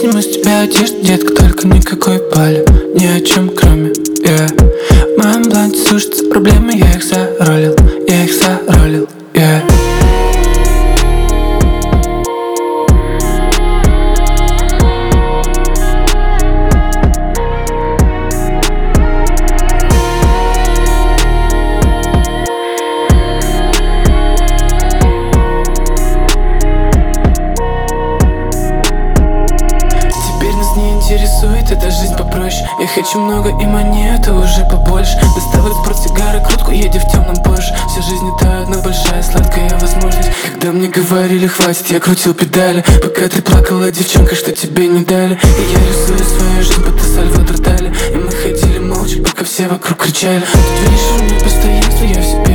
сниму с тебя одежду, детка, только никакой пали. Ни о чем кроме, В моем бланте сушатся проблемы, я их заролил, Интересует эта жизнь попроще. Я хочу много и монеты уже побольше. Доставать портсигары, крутку, едя в темном Порше. Вся жизнь это одна большая сладкая возможность. Когда мне говорили хватит, я крутил педали. Пока ты плакала, девчонка, что тебе не дали. И я рисую свою жизнь, будто Сальвадор Дали. И мы ходили молча, пока все вокруг кричали. Тут видишь у меня постоянство, я в себе